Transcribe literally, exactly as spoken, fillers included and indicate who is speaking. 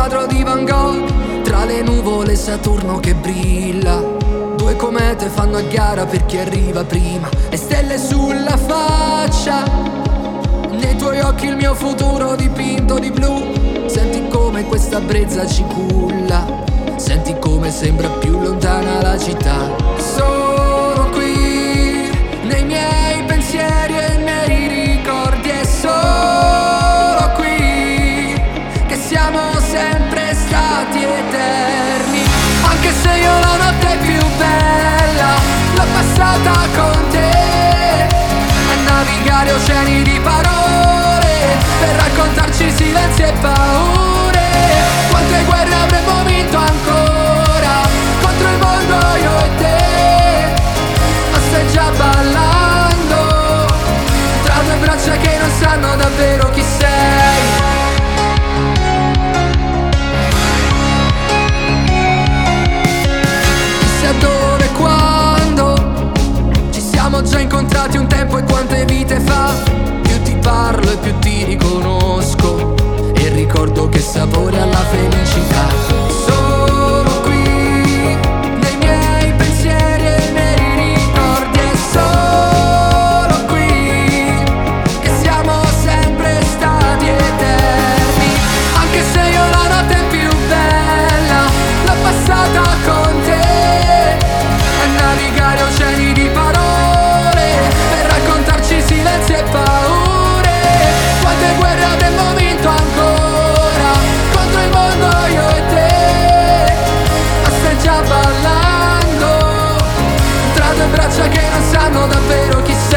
Speaker 1: quadro di Van Gogh, tra le nuvole Saturno che brilla. Due comete fanno a gara per chi arriva prima, e stelle sulla faccia. Nei tuoi occhi il mio futuro dipinto di blu. Senti come questa brezza ci culla, senti come sembra più lontana la città. Sono qui nei miei pensieri e nei ricordi, e solo qui che siamo sempre stati eterni. Anche se io la notte più bella l'ho passata con te, a navigare oceani di parole per raccontarci silenzi e paure. Quante guerre avremmo vinto ancora contro il mondo, io e te, ma stai già ballando tra due braccia che non sanno davvero chi sei. Chissà dove e quando ci siamo già incontrati un tempo e quante vite fa. Più ti parlo e più ti riconosco, e ricordo che sapore ha la felicità. Sono qui nei miei pensieri e nei ricordi, e solo qui che siamo sempre stati eterni. Anche se io la notte più bella l'ho passata con te, a navigare oceani di parole per raccontarci silenzi e paure. Quante guerre avremmo vinto ancora contro il mondo, io e te, ma stai già ballando tra due braccia che non sanno davvero chi sei.